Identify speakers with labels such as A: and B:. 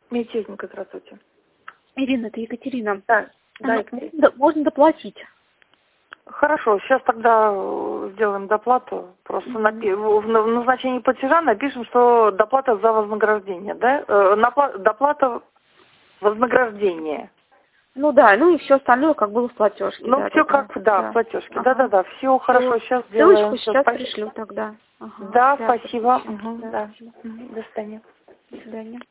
A: Мятежника, здравствуйте.
B: Ирина, это Екатерина.
A: Да, да, Екатерина.
B: Можно доплатить.
A: Хорошо, сейчас тогда сделаем доплату. Просто в назначении платежа напишем, что доплата за вознаграждение, да? Доплата вознаграждения.
B: Ну да, ну и все остальное, как было в платежке.
A: Ну,
B: да,
A: все
B: да,
A: как, да, в платежке.
B: Ага.
A: Да. Все хорошо, сейчас
B: Ссылочку
A: сделаем.
B: сейчас пришлю тогда. Ага,
A: Да,
B: связь
A: спасибо.
B: подключу.
A: Да. До свидания.
B: До свидания.